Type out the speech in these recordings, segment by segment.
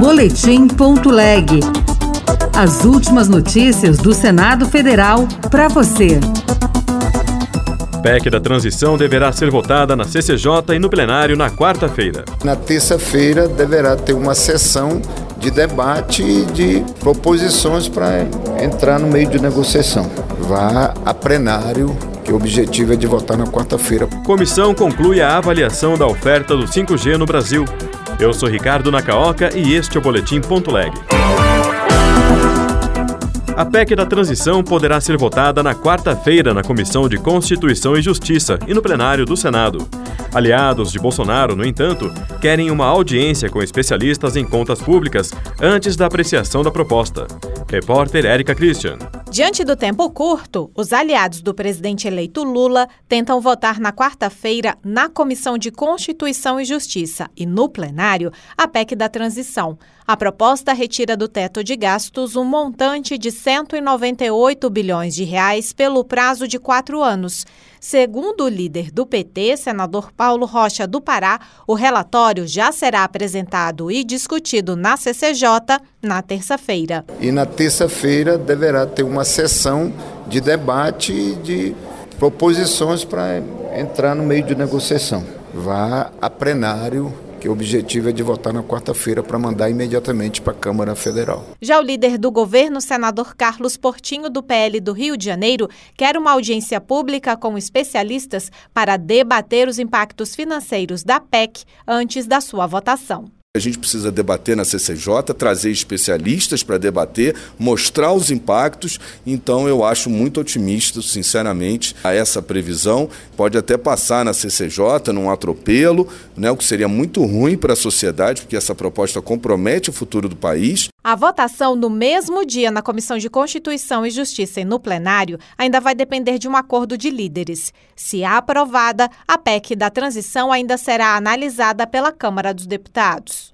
Boletim.leg. As últimas notícias do Senado Federal para você. PEC da transição deverá ser votada na CCJ e no plenário na quarta-feira. Na terça-feira deverá ter uma sessão de debate e de proposições para entrar no meio de negociação. Vá a plenário, que o objetivo é de votar na quarta-feira. Comissão conclui a avaliação da oferta do 5G no Brasil. Eu sou Ricardo Nakaoka e este é o Boletim.leg. A PEC da transição poderá ser votada na quarta-feira na Comissão de Constituição e Justiça e no plenário do Senado. Aliados de Bolsonaro, no entanto, querem uma audiência com especialistas em contas públicas antes da apreciação da proposta. Repórter Érica Christian. Diante do tempo curto, os aliados do presidente eleito Lula tentam votar na quarta-feira na Comissão de Constituição e Justiça e no plenário a PEC da transição. A proposta retira do teto de gastos um montante de 198 bilhões de reais pelo prazo de 4 anos. Segundo o líder do PT, senador Paulo Rocha do Pará, o relatório já será apresentado e discutido na CCJ na terça-feira. E na terça-feira deverá ter uma sessão de debate e de proposições para entrar no meio de negociação. Vá a plenário, que o objetivo é de votar na quarta-feira para mandar imediatamente para a Câmara Federal. Já o líder do governo, senador Carlos Portinho, do PL do Rio de Janeiro, quer uma audiência pública com especialistas para debater os impactos financeiros da PEC antes da sua votação. A gente precisa debater na CCJ, trazer especialistas para debater, mostrar os impactos. Então, eu acho muito otimista, sinceramente, a essa previsão. Pode até passar na CCJ, num atropelo, né, o que seria muito ruim para a sociedade, porque essa proposta compromete o futuro do país. A votação no mesmo dia na Comissão de Constituição e Justiça e no plenário ainda vai depender de um acordo de líderes. Se aprovada, a PEC da transição ainda será analisada pela Câmara dos Deputados.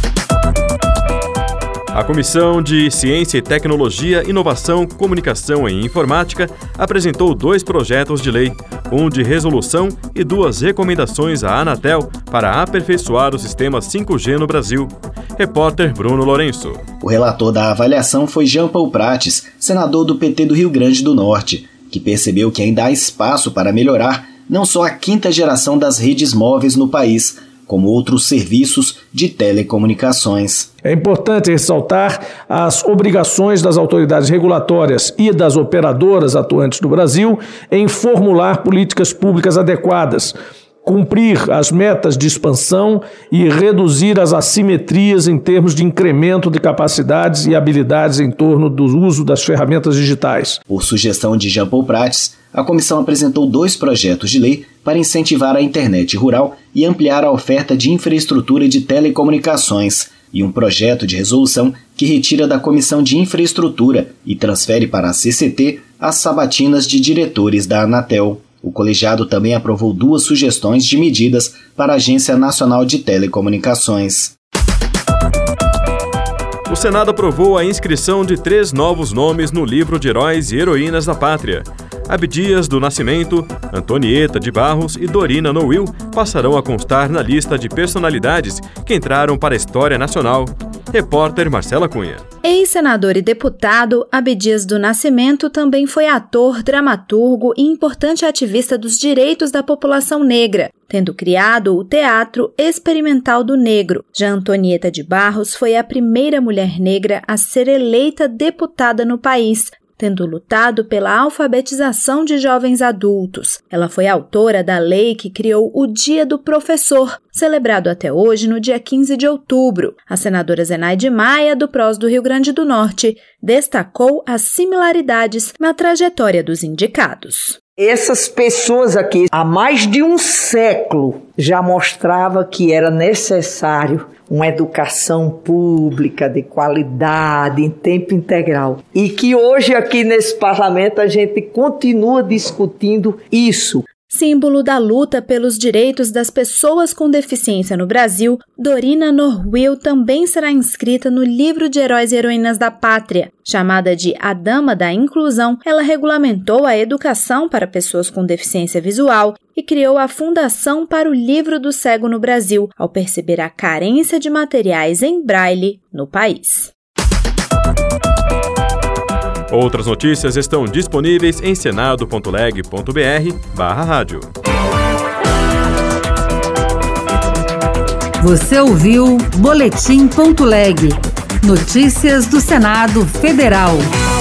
A Comissão de Ciência e Tecnologia, Inovação, Comunicação e Informática apresentou 2 projetos de lei, um de resolução e 2 recomendações à Anatel para aperfeiçoar o sistema 5G no Brasil. Repórter Bruno Lourenço. O relator da avaliação foi Jean Paul Prates, senador do PT do Rio Grande do Norte, que percebeu que ainda há espaço para melhorar não só a 5ª geração das redes móveis no país, como outros serviços de telecomunicações. É importante ressaltar as obrigações das autoridades regulatórias e das operadoras atuantes no Brasil em formular políticas públicas adequadas, cumprir as metas de expansão e reduzir as assimetrias em termos de incremento de capacidades e habilidades em torno do uso das ferramentas digitais. Por sugestão de Jean Paul Prates, a comissão apresentou 2 projetos de lei para incentivar a internet rural e ampliar a oferta de infraestrutura de telecomunicações, e um projeto de resolução que retira da Comissão de Infraestrutura e transfere para a CCT as sabatinas de diretores da Anatel. O colegiado também aprovou 2 sugestões de medidas para a Agência Nacional de Telecomunicações. O Senado aprovou a inscrição de 3 novos nomes no livro de Heróis e Heroínas da Pátria. Abdias do Nascimento, Antonieta de Barros e Dorina Nouil passarão a constar na lista de personalidades que entraram para a história nacional. Repórter Marcela Cunha. Ex-senador e deputado, Abdias do Nascimento também foi ator, dramaturgo e importante ativista dos direitos da população negra, tendo criado o Teatro Experimental do Negro. Já Antonieta de Barros foi a primeira mulher negra a ser eleita deputada no país, tendo lutado pela alfabetização de jovens adultos. Ela foi autora da lei que criou o Dia do Professor, celebrado até hoje no dia 15 de outubro. A senadora Zenaide Maia, do PROS do Rio Grande do Norte, destacou as similaridades na trajetória dos indicados. Essas pessoas aqui, há mais de um século, já mostrava que era necessário uma educação pública de qualidade, em tempo integral. E que hoje aqui nesse parlamento a gente continua discutindo isso. Símbolo da luta pelos direitos das pessoas com deficiência no Brasil, Dorina Norwil também será inscrita no livro de heróis e heroínas da pátria. Chamada de A Dama da Inclusão, ela regulamentou a educação para pessoas com deficiência visual e criou a Fundação para o Livro do Cego no Brasil, ao perceber a carência de materiais em braille no país. Outras notícias estão disponíveis em senado.leg.br/rádio. Você ouviu Boletim.leg. Notícias do Senado Federal.